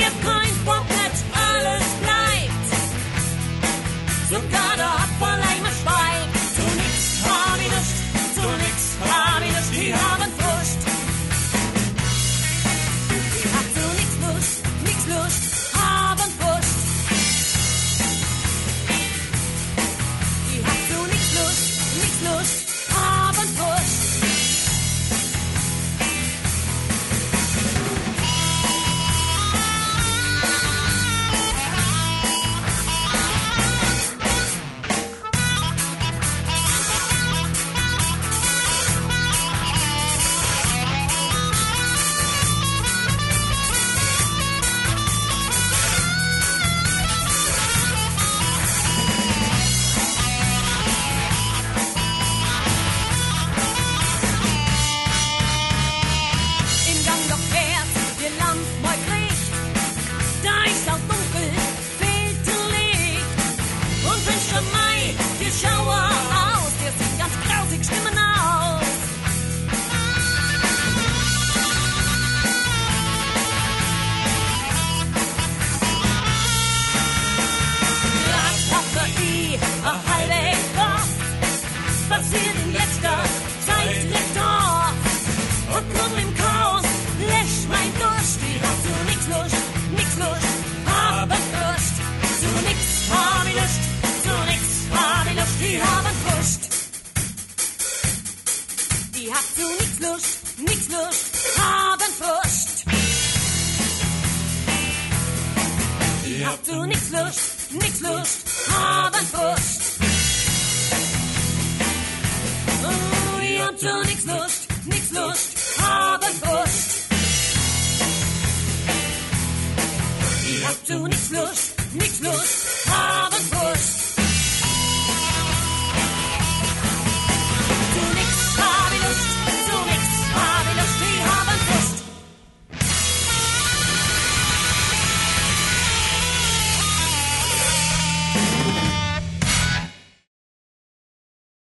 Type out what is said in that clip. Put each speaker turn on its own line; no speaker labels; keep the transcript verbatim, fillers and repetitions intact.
ihr kein Bock nicht alles bleibt. Sogar der Abfalleimer steigt. Zu nix hab ich nicht, zu nix hab ich nicht, die haben Frust. Die hat zu nix Lust, nix Lust, haben Frust. Die hat zu nix Lust, nix Lust, haben Frust. Nix Lust, nix Lust.